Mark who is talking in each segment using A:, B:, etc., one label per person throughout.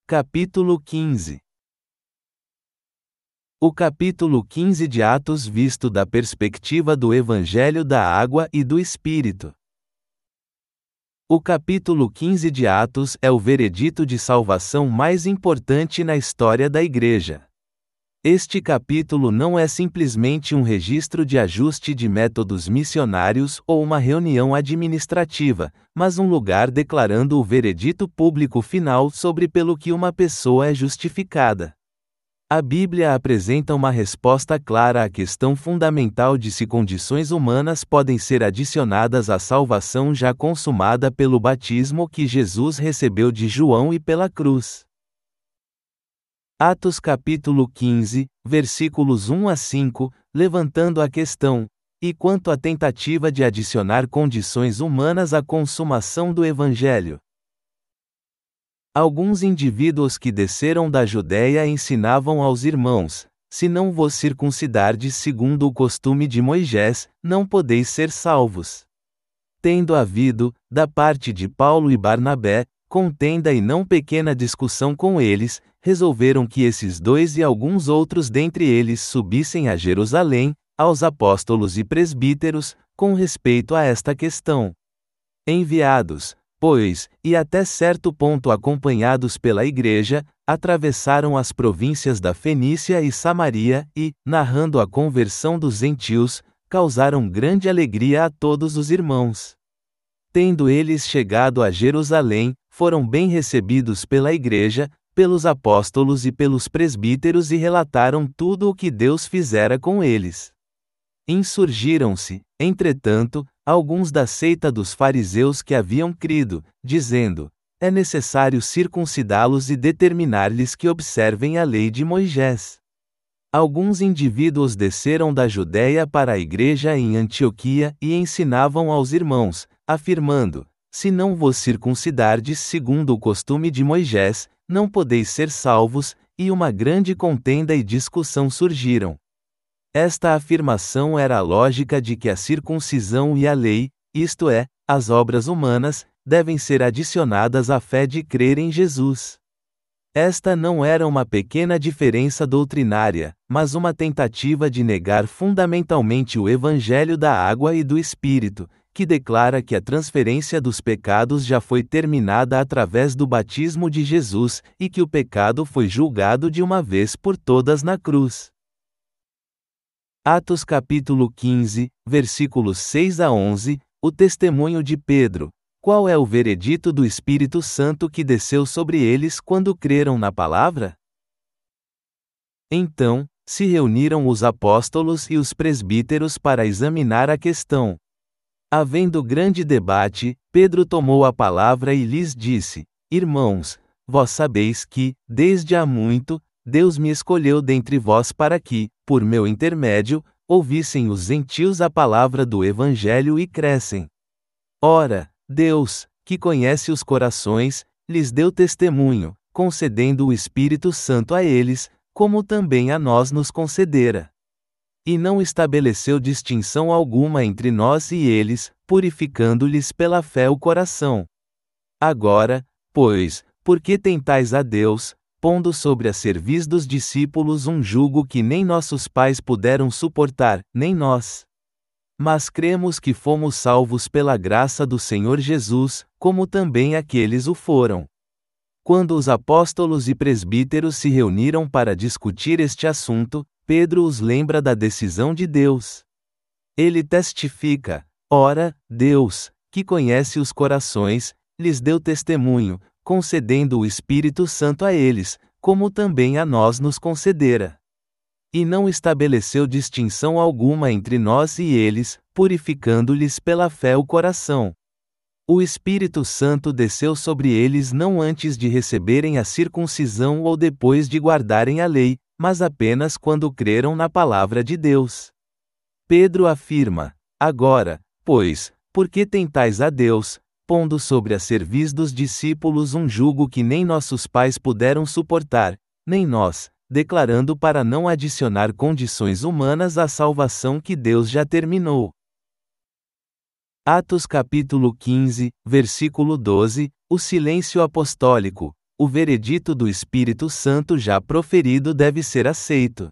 A: Capítulo 15. O capítulo 15 de Atos visto da perspectiva do Evangelho da Água e do Espírito. O capítulo 15 de Atos é o veredito de salvação mais importante na história da Igreja. Este capítulo não é simplesmente um registro de ajuste de métodos missionários ou uma reunião administrativa, mas um lugar declarando o veredito público final sobre pelo que uma pessoa é justificada. A Bíblia apresenta uma resposta clara à questão fundamental de se condições humanas podem ser adicionadas à salvação já consumada pelo batismo que Jesus recebeu de João e pela cruz. Atos capítulo 15, versículos 1 a 5, levantando a questão: e quanto à tentativa de adicionar condições humanas à consumação do Evangelho? Alguns indivíduos que desceram da Judéia ensinavam aos irmãos: se não vos circuncidardes segundo o costume de Moisés, não podeis ser salvos. Tendo havido, da parte de Paulo e Barnabé, contenda e não pequena discussão com eles, resolveram que esses dois e alguns outros dentre eles subissem a Jerusalém, aos apóstolos e presbíteros, com respeito a esta questão. Enviados, pois, e até certo ponto acompanhados pela Igreja, atravessaram as províncias da Fenícia e Samaria e, narrando a conversão dos gentios, causaram grande alegria a todos os irmãos. Tendo eles chegado a Jerusalém, foram bem recebidos pela Igreja, pelos apóstolos e pelos presbíteros e relataram tudo o que Deus fizera com eles. Insurgiram-se, entretanto, alguns da seita dos fariseus que haviam crido, dizendo: é necessário circuncidá-los e determinar-lhes que observem a lei de Moisés. Alguns indivíduos desceram da Judéia para a igreja em Antioquia e ensinavam aos irmãos, afirmando: se não vos circuncidardes segundo o costume de Moisés, não podeis ser salvos, e uma grande contenda e discussão surgiram. Esta afirmação era a lógica de que a circuncisão e a lei, isto é, as obras humanas, devem ser adicionadas à fé de crer em Jesus. Esta não era uma pequena diferença doutrinária, mas uma tentativa de negar fundamentalmente o Evangelho da Água e do Espírito, que declara que a transferência dos pecados já foi terminada através do batismo de Jesus, e que o pecado foi julgado de uma vez por todas na cruz. Atos capítulo 15, versículos 6 a 11, o testemunho de Pedro. Qual é o veredito do Espírito Santo que desceu sobre eles quando creram na palavra? Então, se reuniram os apóstolos e os presbíteros para examinar a questão. Havendo grande debate, Pedro tomou a palavra e lhes disse: irmãos, vós sabeis que, desde há muito, Deus me escolheu dentre vós para que, por meu intermédio, ouvissem os gentios a palavra do Evangelho e crescem. Ora, Deus, que conhece os corações, lhes deu testemunho, concedendo o Espírito Santo a eles, como também a nós nos concedera. E não estabeleceu distinção alguma entre nós e eles, purificando-lhes pela fé o coração. Agora, pois, por que tentais a Deus, pondo sobre a cerviz dos discípulos um jugo que nem nossos pais puderam suportar, nem nós? Mas cremos que fomos salvos pela graça do Senhor Jesus, como também aqueles o foram. Quando os apóstolos e presbíteros se reuniram para discutir este assunto, Pedro os lembra da decisão de Deus. Ele testifica: ora, Deus, que conhece os corações, lhes deu testemunho, concedendo o Espírito Santo a eles, como também a nós nos concedera. E não estabeleceu distinção alguma entre nós e eles, purificando-lhes pela fé o coração. O Espírito Santo desceu sobre eles não antes de receberem a circuncisão ou depois de guardarem a lei, mas apenas quando creram na palavra de Deus. Pedro afirma: agora, pois, por que tentais a Deus, pondo sobre a cerviz dos discípulos um jugo que nem nossos pais puderam suportar, nem nós, declarando para não adicionar condições humanas à salvação que Deus já terminou. Atos capítulo 15, versículo 12, o silêncio apostólico. o veredito do Espírito Santo já proferido deve ser aceito.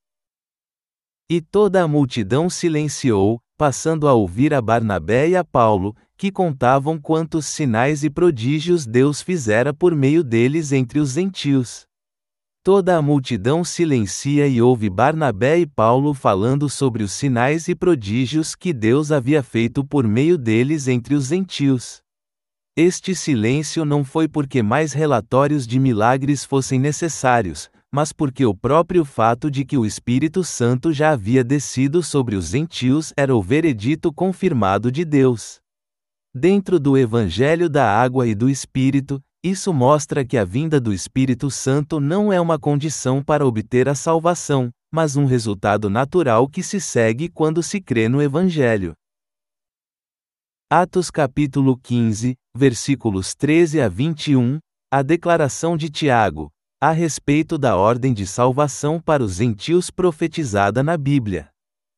A: E toda a multidão silenciou, passando a ouvir a Barnabé e a Paulo, que contavam quantos sinais e prodígios Deus fizera por meio deles entre os gentios. Toda a multidão silencia e ouve Barnabé e Paulo falando sobre os sinais e prodígios que Deus havia feito por meio deles entre os gentios. Este silêncio não foi porque mais relatórios de milagres fossem necessários, mas porque o próprio fato de que o Espírito Santo já havia descido sobre os gentios era o veredito confirmado de Deus. Dentro do Evangelho da Água e do Espírito, isso mostra que a vinda do Espírito Santo não é uma condição para obter a salvação, mas um resultado natural que se segue quando se crê no Evangelho. Atos capítulo 15, versículos 13 a 21, a declaração de Tiago, a respeito da ordem de salvação para os gentios profetizada na Bíblia.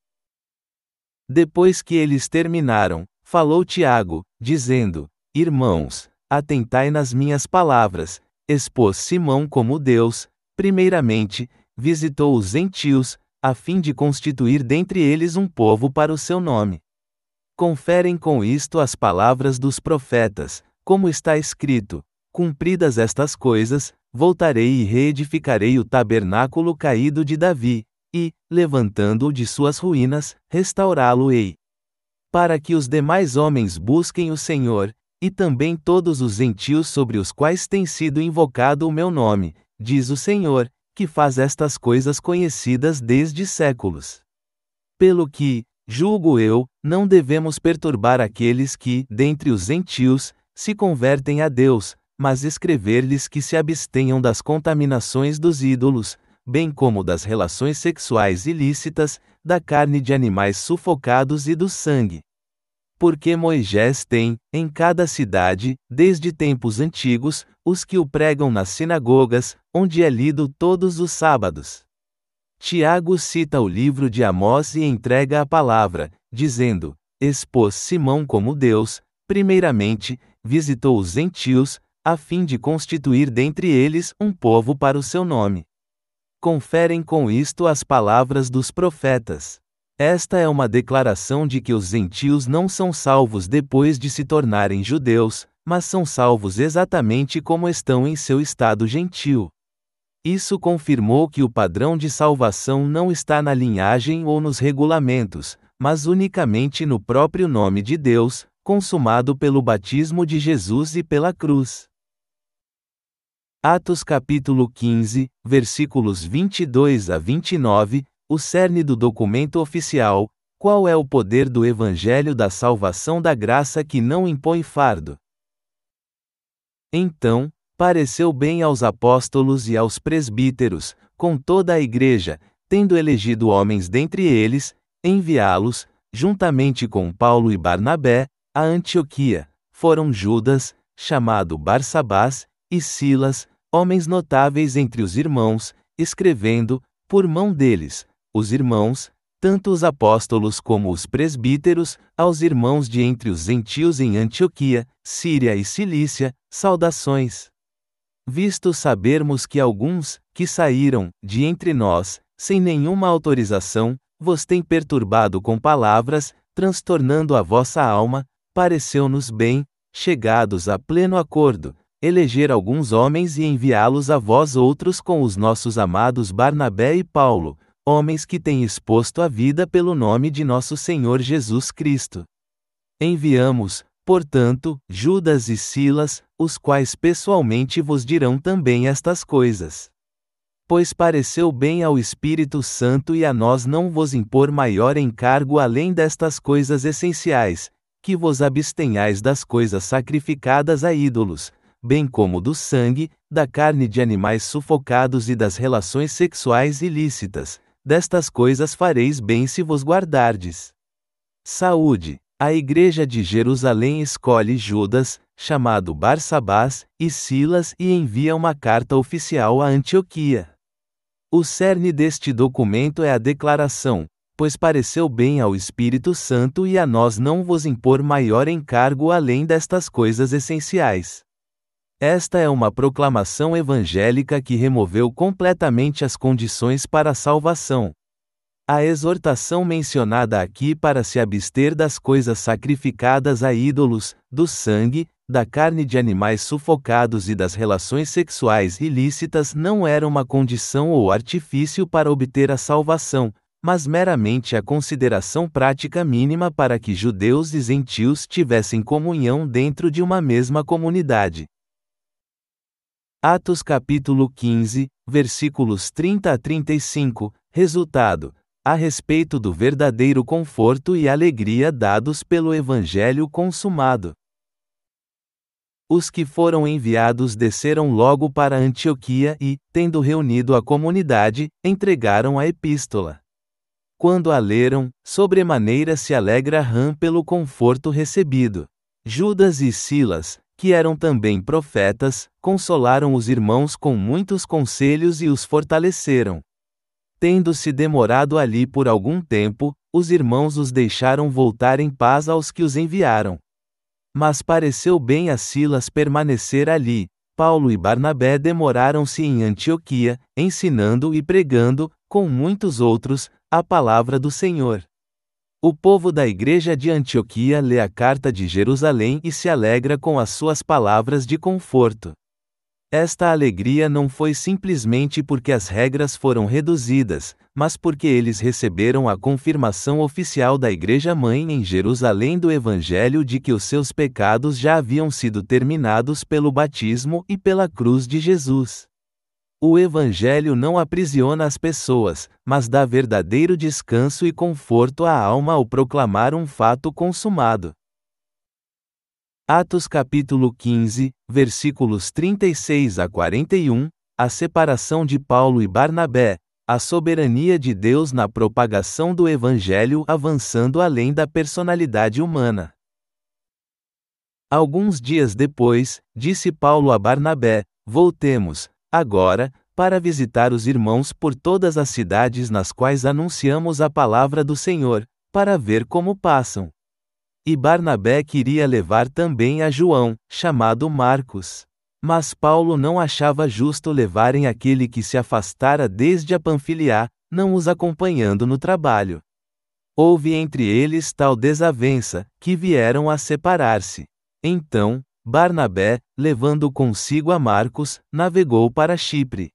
A: Depois que eles terminaram, falou Tiago, dizendo: Irmãos, atentai nas minhas palavras. Expôs Simão como Deus, primeiramente, visitou os gentios, a fim de constituir dentre eles um povo para o seu nome. Conferem com isto as palavras dos profetas, como está escrito: cumpridas estas coisas, voltarei e reedificarei o tabernáculo caído de Davi, e, levantando-o de suas ruínas, restaurá-lo-ei. Para que os demais homens busquem o Senhor, e também todos os gentios sobre os quais tem sido invocado o meu nome, diz o Senhor, que faz estas coisas conhecidas desde séculos. Pelo que, julgo eu, não devemos perturbar aqueles que, dentre os gentios, se convertem a Deus, mas escrever-lhes que se abstenham das contaminações dos ídolos, bem como das relações sexuais ilícitas, da carne de animais sufocados e do sangue. Porque Moisés tem, em cada cidade, desde tempos antigos, os que o pregam nas sinagogas, onde é lido todos os sábados. Tiago cita o livro de Amós e entrega a palavra, dizendo: expôs Simão como Deus, primeiramente, visitou os gentios, a fim de constituir dentre eles um povo para o seu nome. Conferem com isto as palavras dos profetas. Esta é uma declaração de que os gentios não são salvos depois de se tornarem judeus, mas são salvos exatamente como estão em seu estado gentil. Isso confirmou que o padrão de salvação não está na linhagem ou nos regulamentos, mas unicamente no próprio nome de Deus, consumado pelo batismo de Jesus e pela cruz. Atos capítulo 15, versículos 22 a 29, o cerne do documento oficial: qual é o poder do Evangelho da salvação da graça que não impõe fardo? Então, pareceu bem aos apóstolos e aos presbíteros, com toda a igreja, tendo elegido homens dentre eles, enviá-los, juntamente com Paulo e Barnabé, a Antioquia. Foram Judas, chamado Barsabás, e Silas, homens notáveis entre os irmãos, escrevendo, por mão deles, os irmãos, tanto os apóstolos como os presbíteros, aos irmãos de entre os gentios em Antioquia, Síria e Cilícia, saudações. Visto sabermos que alguns, que saíram, de entre nós, sem nenhuma autorização, vos têm perturbado com palavras, transtornando a vossa alma, pareceu-nos bem, chegados a pleno acordo, eleger alguns homens e enviá-los a vós outros com os nossos amados Barnabé e Paulo, homens que têm exposto a vida pelo nome de nosso Senhor Jesus Cristo. Enviamos, portanto, Judas e Silas, os quais pessoalmente vos dirão também estas coisas. Pois pareceu bem ao Espírito Santo e a nós não vos impor maior encargo além destas coisas essenciais, que vos abstenhais das coisas sacrificadas a ídolos, bem como do sangue, da carne de animais sufocados e das relações sexuais ilícitas. Destas coisas fareis bem se vos guardardes. Saúde. A igreja de Jerusalém escolhe Judas, chamado Barsabás, e Silas e envia uma carta oficial a Antioquia. O cerne deste documento é a declaração: pois pareceu bem ao Espírito Santo e a nós não vos impor maior encargo além destas coisas essenciais. Esta é uma proclamação evangélica que removeu completamente as condições para a salvação. A exortação mencionada aqui para se abster das coisas sacrificadas a ídolos, do sangue, da carne de animais sufocados e das relações sexuais ilícitas não era uma condição ou artifício para obter a salvação, mas meramente a consideração prática mínima para que judeus e gentios tivessem comunhão dentro de uma mesma comunidade. Atos capítulo 15, versículos 30 a 35, resultado: a respeito do verdadeiro conforto e alegria dados pelo Evangelho consumado. Os que foram enviados desceram logo para Antioquia e, tendo reunido a comunidade, entregaram a epístola. Quando a leram, sobremaneira se alegra Rã pelo conforto recebido. Judas e Silas, que eram também profetas, consolaram os irmãos com muitos conselhos e os fortaleceram. Tendo-se demorado ali por algum tempo, os irmãos os deixaram voltar em paz aos que os enviaram. Mas pareceu bem a Silas permanecer ali. Paulo e Barnabé demoraram-se em Antioquia, ensinando e pregando, com muitos outros, a palavra do Senhor. O povo da igreja de Antioquia lê a carta de Jerusalém e se alegra com as suas palavras de conforto. Esta alegria não foi simplesmente porque as regras foram reduzidas, mas porque eles receberam a confirmação oficial da Igreja-mãe em Jerusalém do Evangelho de que os seus pecados já haviam sido terminados pelo batismo e pela cruz de Jesus. O Evangelho não aprisiona as pessoas, mas dá verdadeiro descanso e conforto à alma ao proclamar um fato consumado. Atos capítulo 15, versículos 36 a 41, a separação de Paulo e Barnabé, a soberania de Deus na propagação do Evangelho avançando além da personalidade humana. Alguns dias depois, disse Paulo a Barnabé: voltemos, agora, para visitar os irmãos por todas as cidades nas quais anunciamos a palavra do Senhor, para ver como passam. E Barnabé queria levar também a João, chamado Marcos. Mas Paulo não achava justo levarem aquele que se afastara desde a Panfilia, não os acompanhando no trabalho. Houve entre eles tal desavença, que vieram a separar-se. Então, Barnabé, levando consigo a Marcos, navegou para Chipre.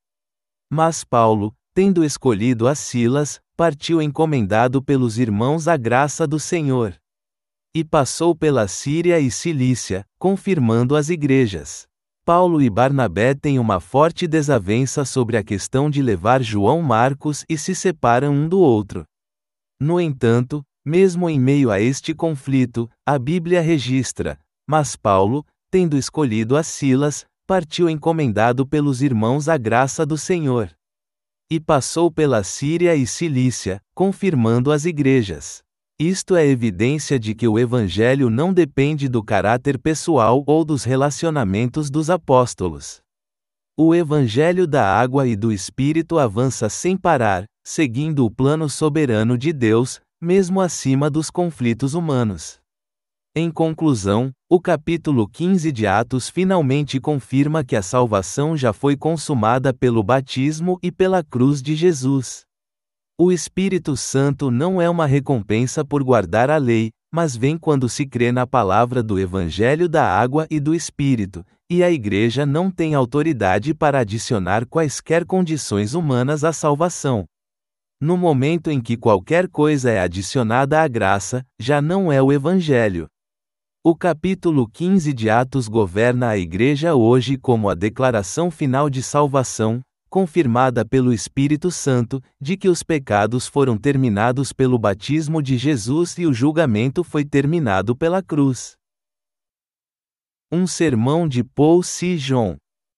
A: Mas Paulo, tendo escolhido a Silas, partiu encomendado pelos irmãos à graça do Senhor. E passou pela Síria e Cilícia, confirmando as igrejas. Paulo e Barnabé têm uma forte desavença sobre a questão de levar João Marcos e se separam um do outro. No entanto, mesmo em meio a este conflito, a Bíblia registra: mas Paulo, tendo escolhido a Silas, partiu encomendado pelos irmãos à graça do Senhor. E passou pela Síria e Cilícia, confirmando as igrejas. Isto é evidência de que o Evangelho não depende do caráter pessoal ou dos relacionamentos dos apóstolos. O Evangelho da água e do Espírito avança sem parar, seguindo o plano soberano de Deus, mesmo acima dos conflitos humanos. Em conclusão, o capítulo 15 de Atos finalmente confirma que a salvação já foi consumada pelo batismo e pela cruz de Jesus. O Espírito Santo não é uma recompensa por guardar a lei, mas vem quando se crê na palavra do Evangelho da água e do Espírito, e a Igreja não tem autoridade para adicionar quaisquer condições humanas à salvação. No momento em que qualquer coisa é adicionada à graça, já não é o Evangelho. O capítulo 15 de Atos governa a Igreja hoje como a declaração final de salvação, confirmada pelo Espírito Santo, de que os pecados foram terminados pelo batismo de Jesus e o julgamento foi terminado pela cruz. Um sermão de Paul C. John.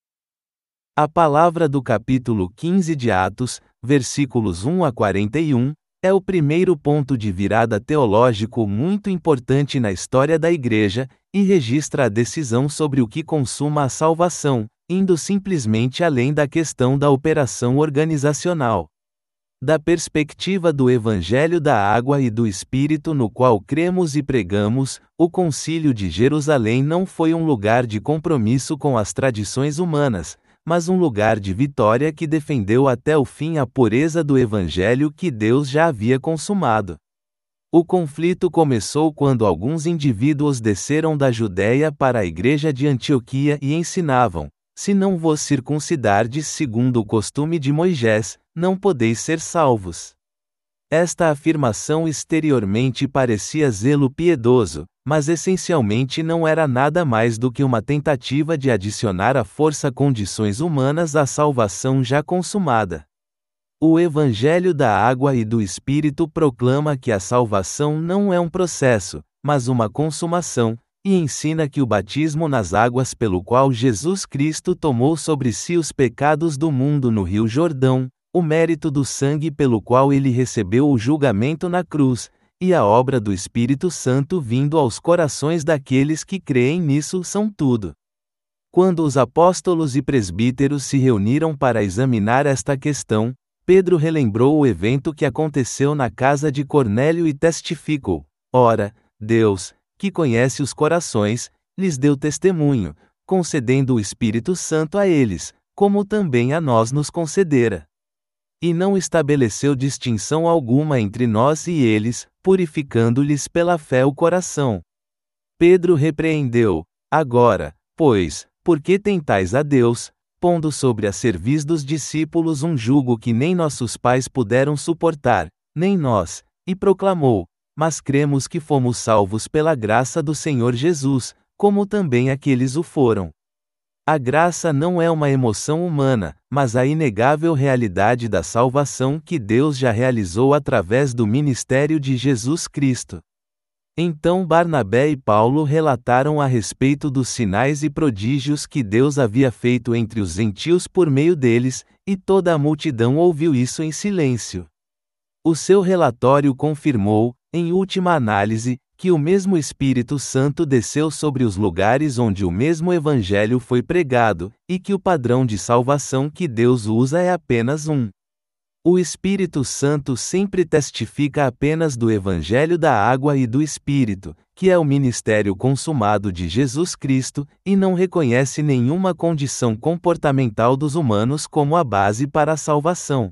A: A palavra do capítulo 15 de Atos, versículos 1 a 41, é o primeiro ponto de virada teológico muito importante na história da Igreja, e registra a decisão sobre o que consuma a salvação, indo simplesmente além da questão da operação organizacional. Da perspectiva do Evangelho da Água e do Espírito no qual cremos e pregamos, o Concílio de Jerusalém não foi um lugar de compromisso com as tradições humanas, mas um lugar de vitória que defendeu até o fim a pureza do Evangelho que Deus já havia consumado. O conflito começou quando alguns indivíduos desceram da Judéia para a igreja de Antioquia e ensinavam: se não vos circuncidardes segundo o costume de Moisés, não podeis ser salvos. Esta afirmação exteriormente parecia zelo piedoso, mas essencialmente não era nada mais do que uma tentativa de adicionar à força condições humanas à salvação já consumada. O Evangelho da Água e do Espírito proclama que a salvação não é um processo, mas uma consumação, e ensina que o batismo nas águas pelo qual Jesus Cristo tomou sobre si os pecados do mundo no Rio Jordão, o mérito do sangue pelo qual ele recebeu o julgamento na cruz, e a obra do Espírito Santo vindo aos corações daqueles que creem nisso são tudo. Quando os apóstolos e presbíteros se reuniram para examinar esta questão, Pedro relembrou o evento que aconteceu na casa de Cornélio e testificou: ora, Deus, que conhece os corações, lhes deu testemunho, concedendo o Espírito Santo a eles, como também a nós nos concedera. E não estabeleceu distinção alguma entre nós e eles, purificando-lhes pela fé o coração. Pedro repreendeu: agora, pois, por que tentais a Deus, pondo sobre a cerviz dos discípulos um jugo que nem nossos pais puderam suportar, nem nós, e proclamou: mas cremos que fomos salvos pela graça do Senhor Jesus, como também aqueles o foram. A graça não é uma emoção humana, mas a inegável realidade da salvação que Deus já realizou através do ministério de Jesus Cristo. Então Barnabé e Paulo relataram a respeito dos sinais e prodígios que Deus havia feito entre os gentios por meio deles, e toda a multidão ouviu isso em silêncio. O seu relatório confirmou, em última análise, que o mesmo Espírito Santo desceu sobre os lugares onde o mesmo Evangelho foi pregado, e que o padrão de salvação que Deus usa é apenas um. O Espírito Santo sempre testifica apenas do Evangelho da Água e do Espírito, que é o ministério consumado de Jesus Cristo, e não reconhece nenhuma condição comportamental dos humanos como a base para a salvação.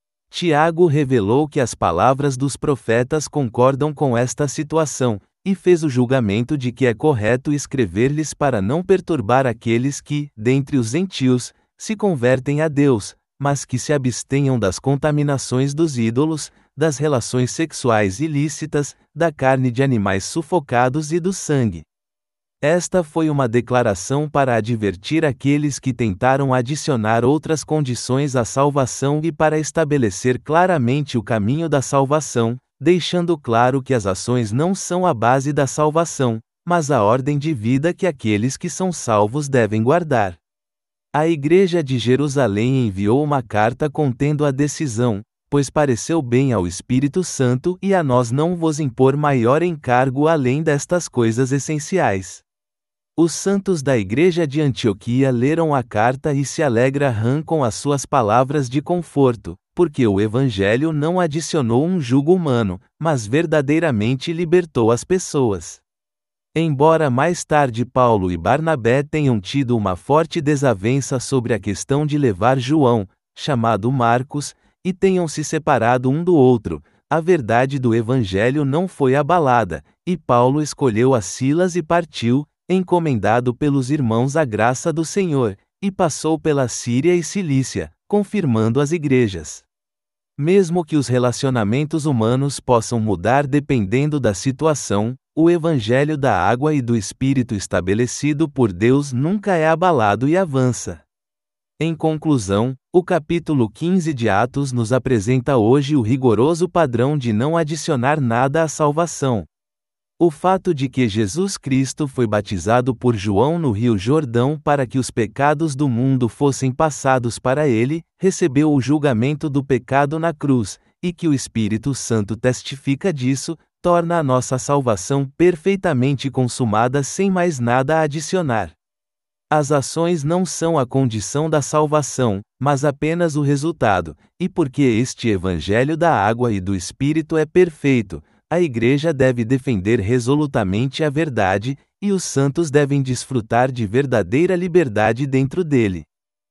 A: Tiago revelou que as palavras dos profetas concordam com esta situação, e fez o julgamento de que é correto escrever-lhes para não perturbar aqueles que, dentre os gentios, se convertem a Deus, mas que se abstenham das contaminações dos ídolos, das relações sexuais ilícitas, da carne de animais sufocados e do sangue. Esta foi uma declaração para advertir aqueles que tentaram adicionar outras condições à salvação e para estabelecer claramente o caminho da salvação, deixando claro que as ações não são a base da salvação, mas a ordem de vida que aqueles que são salvos devem guardar. A Igreja de Jerusalém enviou uma carta contendo a decisão: pois pareceu bem ao Espírito Santo e a nós não vos impor maior encargo além destas coisas essenciais. Os santos da Igreja de Antioquia leram a carta e se alegram com as suas palavras de conforto, porque o Evangelho não adicionou um jugo humano, mas verdadeiramente libertou as pessoas. Embora mais tarde Paulo e Barnabé tenham tido uma forte desavença sobre a questão de levar João, chamado Marcos, e tenham se separado um do outro, a verdade do Evangelho não foi abalada, e Paulo escolheu a Silas e partiu, encomendado pelos irmãos à graça do Senhor, e passou pela Síria e Cilícia, confirmando as igrejas. Mesmo que os relacionamentos humanos possam mudar dependendo da situação, o Evangelho da Água e do Espírito estabelecido por Deus nunca é abalado e avança. Em conclusão, o capítulo 15 de Atos nos apresenta hoje o rigoroso padrão de não adicionar nada à salvação. O fato de que Jesus Cristo foi batizado por João no Rio Jordão para que os pecados do mundo fossem passados para ele, recebeu o julgamento do pecado na cruz, e que o Espírito Santo testifica disso, torna a nossa salvação perfeitamente consumada sem mais nada a adicionar. As ações não são a condição da salvação, mas apenas o resultado, e porque este Evangelho da água e do Espírito é perfeito, a Igreja deve defender resolutamente a verdade, e os santos devem desfrutar de verdadeira liberdade dentro dele.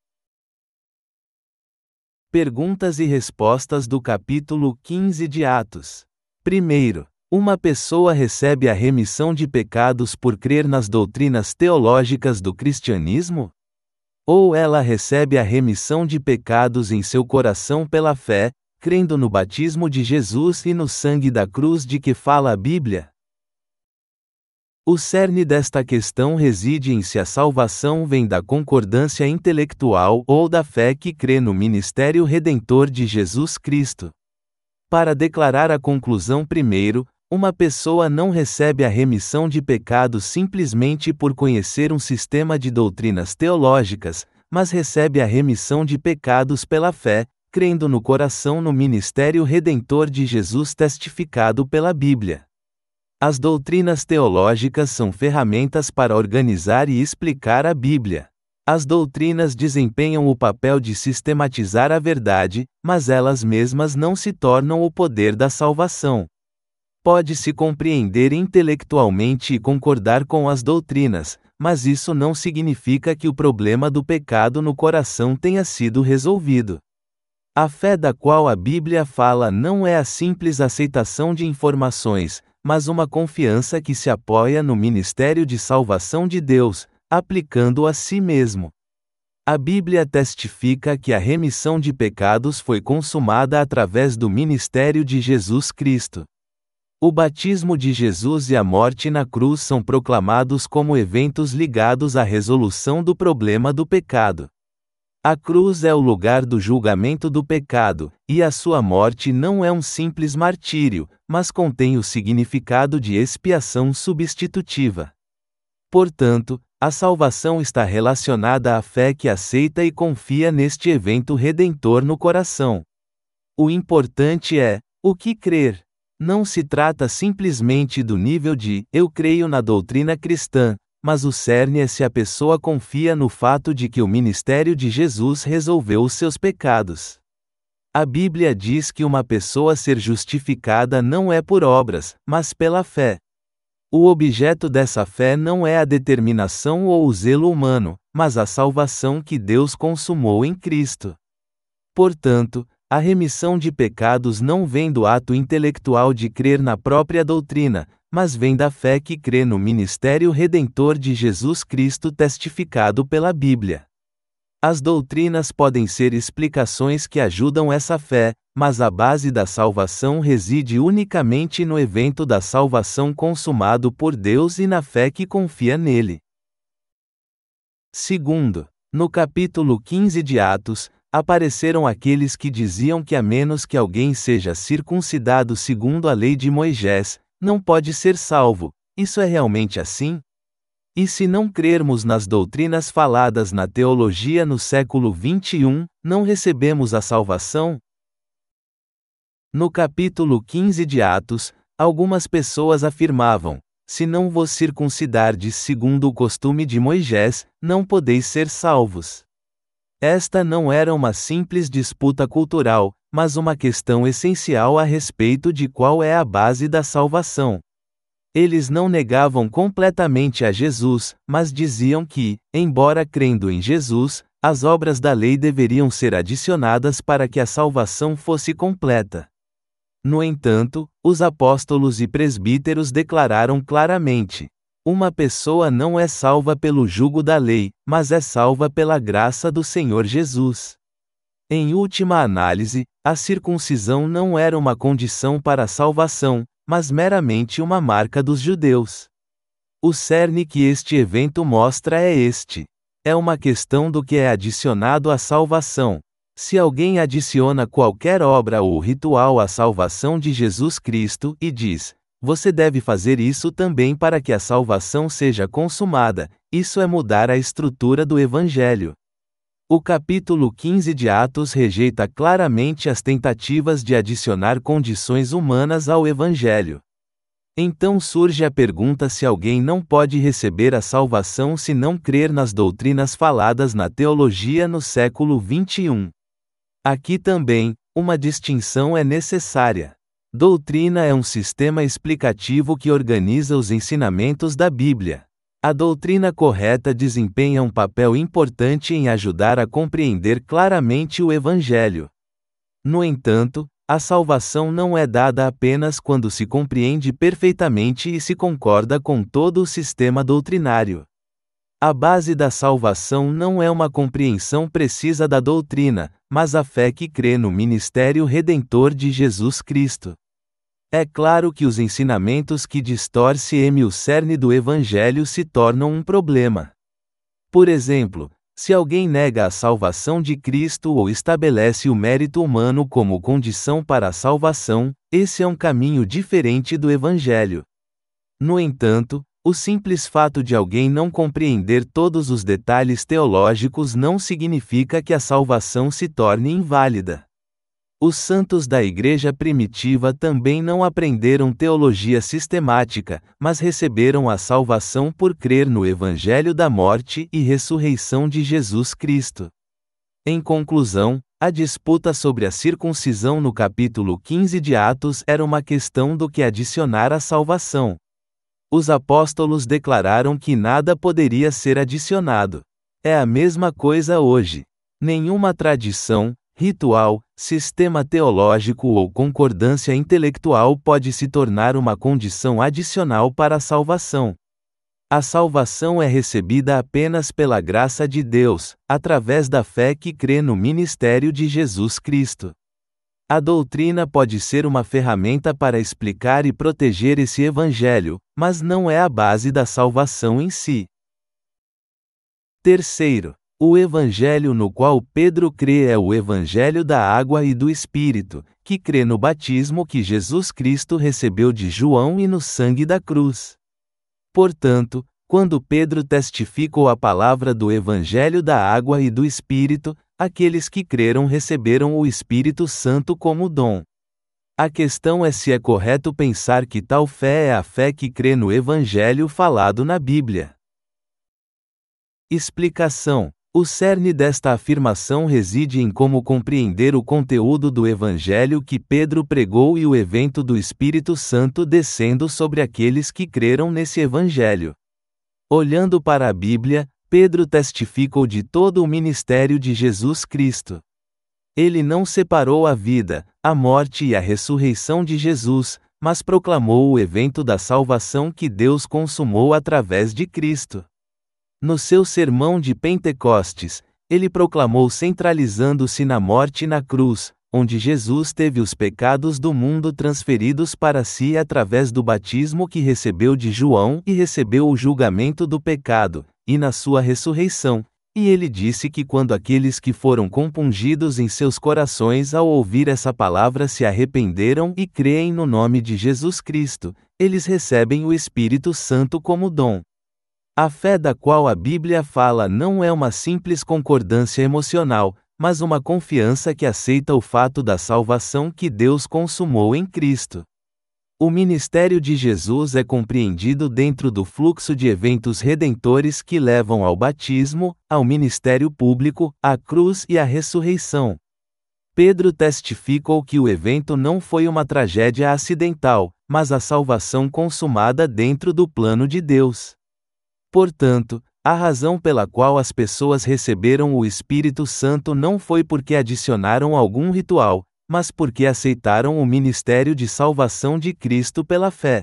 A: Perguntas e respostas do capítulo 15 de Atos. Primeiro, uma pessoa recebe a remissão de pecados por crer nas doutrinas teológicas do cristianismo? Ou ela recebe a remissão de pecados em seu coração pela fé, crendo no batismo de Jesus e no sangue da cruz de que fala a Bíblia? O cerne desta questão reside em se a salvação vem da concordância intelectual ou da fé que crê no ministério redentor de Jesus Cristo. Para declarar a conclusão primeiro, uma pessoa não recebe a remissão de pecados simplesmente por conhecer um sistema de doutrinas teológicas, mas recebe a remissão de pecados pela fé, crendo no coração no ministério redentor de Jesus testificado pela Bíblia. As doutrinas teológicas são ferramentas para organizar e explicar a Bíblia. As doutrinas desempenham o papel de sistematizar a verdade, mas elas mesmas não se tornam o poder da salvação. Pode-se compreender intelectualmente e concordar com as doutrinas, mas isso não significa que o problema do pecado no coração tenha sido resolvido. A fé da qual a Bíblia fala não é a simples aceitação de informações, mas uma confiança que se apoia no ministério de salvação de Deus, aplicando-o a si mesmo. A Bíblia testifica que a remissão de pecados foi consumada através do ministério de Jesus Cristo. O batismo de Jesus e a morte na cruz são proclamados como eventos ligados à resolução do problema do pecado. A cruz é o lugar do julgamento do pecado, e a sua morte não é um simples martírio, mas contém o significado de expiação substitutiva. Portanto, a salvação está relacionada à fé que aceita e confia neste evento redentor no coração. O importante é, o que crer. Não se trata simplesmente do nível de eu creio na doutrina cristã, mas o cerne é se a pessoa confia no fato de que o ministério de Jesus resolveu os seus pecados. A Bíblia diz que uma pessoa ser justificada não é por obras, mas pela fé. O objeto dessa fé não é a determinação ou o zelo humano, mas a salvação que Deus consumou em Cristo. Portanto, a remissão de pecados não vem do ato intelectual de crer na própria doutrina, mas vem da fé que crê no ministério redentor de Jesus Cristo testificado pela Bíblia. As doutrinas podem ser explicações que ajudam essa fé, mas a base da salvação reside unicamente no evento da salvação consumado por Deus e na fé que confia nele. Segundo, no capítulo 15 de Atos, apareceram aqueles que diziam que a menos que alguém seja circuncidado segundo a lei de Moisés, não pode ser salvo. Isso é realmente assim? E se não crermos nas doutrinas faladas na teologia no século XXI, não recebemos a salvação? No capítulo 15 de Atos, algumas pessoas afirmavam: se não vos circuncidardes segundo o costume de Moisés, não podeis ser salvos. Esta não era uma simples disputa cultural, mas uma questão essencial a respeito de qual é a base da salvação. Eles não negavam completamente a Jesus, mas diziam que, embora crendo em Jesus, as obras da lei deveriam ser adicionadas para que a salvação fosse completa. No entanto, os apóstolos e presbíteros declararam claramente: uma pessoa não é salva pelo jugo da lei, mas é salva pela graça do Senhor Jesus. Em última análise, a circuncisão não era uma condição para a salvação, mas meramente uma marca dos judeus. O cerne que este evento mostra é este. É uma questão do que é adicionado à salvação. Se alguém adiciona qualquer obra ou ritual à salvação de Jesus Cristo e diz: você deve fazer isso também para que a salvação seja consumada, isso é mudar a estrutura do Evangelho. O capítulo 15 de Atos rejeita claramente as tentativas de adicionar condições humanas ao Evangelho. Então surge a pergunta se alguém não pode receber a salvação se não crer nas doutrinas faladas na teologia no século XXI. Aqui também, uma distinção é necessária. Doutrina é um sistema explicativo que organiza os ensinamentos da Bíblia. A doutrina correta desempenha um papel importante em ajudar a compreender claramente o Evangelho. No entanto, a salvação não é dada apenas quando se compreende perfeitamente e se concorda com todo o sistema doutrinário. A base da salvação não é uma compreensão precisa da doutrina, mas a fé que crê no ministério redentor de Jesus Cristo. É claro que os ensinamentos que distorcem o cerne do Evangelho se tornam um problema. Por exemplo, se alguém nega a salvação de Cristo ou estabelece o mérito humano como condição para a salvação, esse é um caminho diferente do Evangelho. No entanto, o simples fato de alguém não compreender todos os detalhes teológicos não significa que a salvação se torne inválida. Os santos da Igreja primitiva também não aprenderam teologia sistemática, mas receberam a salvação por crer no Evangelho da morte e ressurreição de Jesus Cristo. Em conclusão, a disputa sobre a circuncisão no capítulo 15 de Atos era uma questão do que adicionar à salvação. Os apóstolos declararam que nada poderia ser adicionado. É a mesma coisa hoje. Nenhuma tradição, ritual, sistema teológico ou concordância intelectual pode se tornar uma condição adicional para a salvação. A salvação é recebida apenas pela graça de Deus, através da fé que crê no ministério de Jesus Cristo. A doutrina pode ser uma ferramenta para explicar e proteger esse evangelho, mas não é a base da salvação em si. Terceiro, o evangelho no qual Pedro crê é o evangelho da água e do Espírito, que crê no batismo que Jesus Cristo recebeu de João e no sangue da cruz. Portanto, quando Pedro testificou a palavra do evangelho da água e do Espírito, aqueles que creram receberam o Espírito Santo como dom. A questão é se é correto pensar que tal fé é a fé que crê no Evangelho falado na Bíblia. Explicação: o cerne desta afirmação reside em como compreender o conteúdo do Evangelho que Pedro pregou e o evento do Espírito Santo descendo sobre aqueles que creram nesse Evangelho. Olhando para a Bíblia, Pedro testificou de todo o ministério de Jesus Cristo. Ele não separou a vida, a morte e a ressurreição de Jesus, mas proclamou o evento da salvação que Deus consumou através de Cristo. No seu sermão de Pentecostes, ele proclamou centralizando-se na morte na cruz, onde Jesus teve os pecados do mundo transferidos para si através do batismo que recebeu de João e recebeu o julgamento do pecado, e na sua ressurreição. E ele disse que quando aqueles que foram compungidos em seus corações ao ouvir essa palavra se arrependeram e creem no nome de Jesus Cristo, eles recebem o Espírito Santo como dom. A fé da qual a Bíblia fala não é uma simples concordância emocional, mas uma confiança que aceita o fato da salvação que Deus consumou em Cristo. O ministério de Jesus é compreendido dentro do fluxo de eventos redentores que levam ao batismo, ao ministério público, à cruz e à ressurreição. Pedro testificou que o evento não foi uma tragédia acidental, mas a salvação consumada dentro do plano de Deus. Portanto, a razão pela qual as pessoas receberam o Espírito Santo não foi porque adicionaram algum ritual, mas porque aceitaram o ministério de salvação de Cristo pela fé.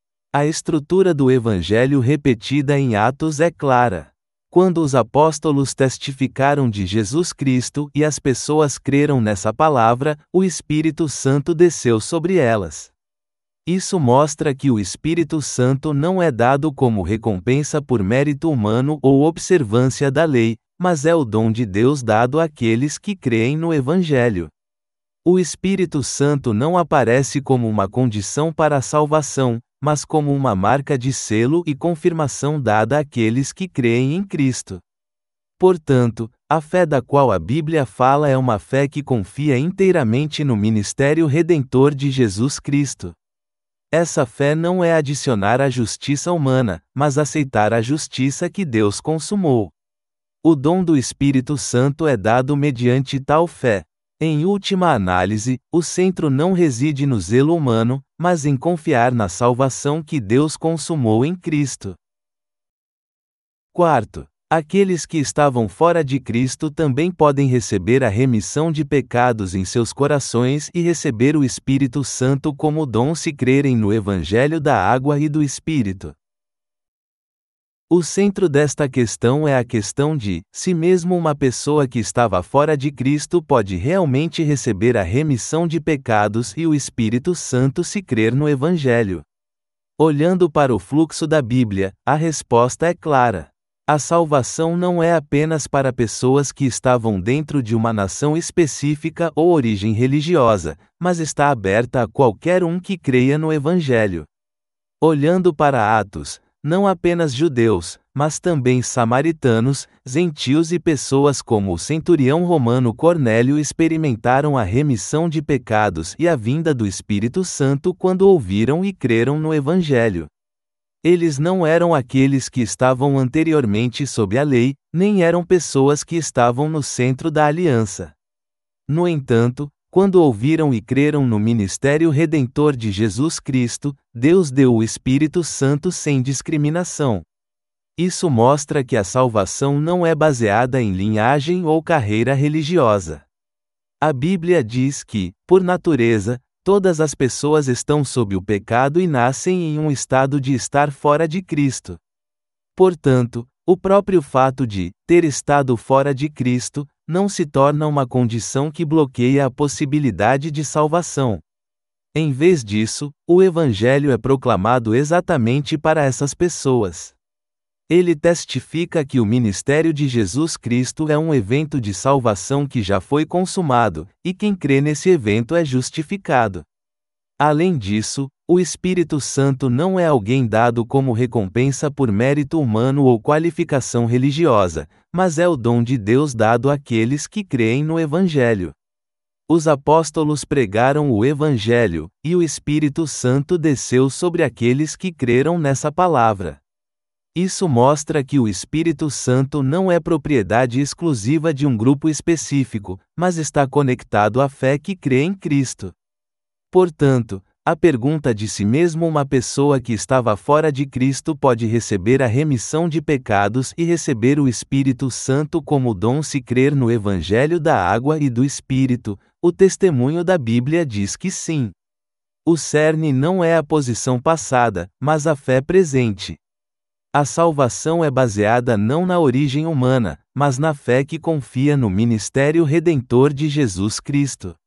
A: A estrutura do Evangelho repetida em Atos é clara. Quando os apóstolos testificaram de Jesus Cristo e as pessoas creram nessa palavra, o Espírito Santo desceu sobre elas. Isso mostra que o Espírito Santo não é dado como recompensa por mérito humano ou observância da lei, mas é o dom de Deus dado àqueles que creem no Evangelho. O Espírito Santo não aparece como uma condição para a salvação, mas como uma marca de selo e confirmação dada àqueles que creem em Cristo. Portanto, a fé da qual a Bíblia fala é uma fé que confia inteiramente no ministério redentor de Jesus Cristo. Essa fé não é adicionar a justiça humana, mas aceitar a justiça que Deus consumou. O dom do Espírito Santo é dado mediante tal fé. Em última análise, o centro não reside no zelo humano, mas em confiar na salvação que Deus consumou em Cristo. Quarto, aqueles que estavam fora de Cristo também podem receber a remissão de pecados em seus corações e receber o Espírito Santo como dom se crerem no Evangelho da Água e do Espírito. O centro desta questão é a questão de, se mesmo uma pessoa que estava fora de Cristo pode realmente receber a remissão de pecados e o Espírito Santo se crer no Evangelho. Olhando para o fluxo da Bíblia, a resposta é clara. A salvação não é apenas para pessoas que estavam dentro de uma nação específica ou origem religiosa, mas está aberta a qualquer um que creia no Evangelho. Olhando para Atos, não apenas judeus, mas também samaritanos, gentios e pessoas como o centurião romano Cornélio experimentaram a remissão de pecados e a vinda do Espírito Santo quando ouviram e creram no Evangelho. Eles não eram aqueles que estavam anteriormente sob a lei, nem eram pessoas que estavam no centro da aliança. No entanto, quando ouviram e creram no ministério redentor de Jesus Cristo, Deus deu o Espírito Santo sem discriminação. Isso mostra que a salvação não é baseada em linhagem ou carreira religiosa. A Bíblia diz que, por natureza, todas as pessoas estão sob o pecado e nascem em um estado de estar fora de Cristo. Portanto, o próprio fato de ter estado fora de Cristo não se torna uma condição que bloqueia a possibilidade de salvação. Em vez disso, o Evangelho é proclamado exatamente para essas pessoas. Ele testifica que o ministério de Jesus Cristo é um evento de salvação que já foi consumado, e quem crê nesse evento é justificado. Além disso, o Espírito Santo não é alguém dado como recompensa por mérito humano ou qualificação religiosa, mas é o dom de Deus dado àqueles que creem no Evangelho. Os apóstolos pregaram o Evangelho, e o Espírito Santo desceu sobre aqueles que creram nessa palavra. Isso mostra que o Espírito Santo não é propriedade exclusiva de um grupo específico, mas está conectado à fé que crê em Cristo. Portanto, a pergunta de se mesmo uma pessoa que estava fora de Cristo pode receber a remissão de pecados e receber o Espírito Santo como dom se crer no Evangelho da Água e do Espírito, o testemunho da Bíblia diz que sim. O cerne não é a posição passada, mas a fé presente. A salvação é baseada não na origem humana, mas na fé que confia no ministério redentor de Jesus Cristo.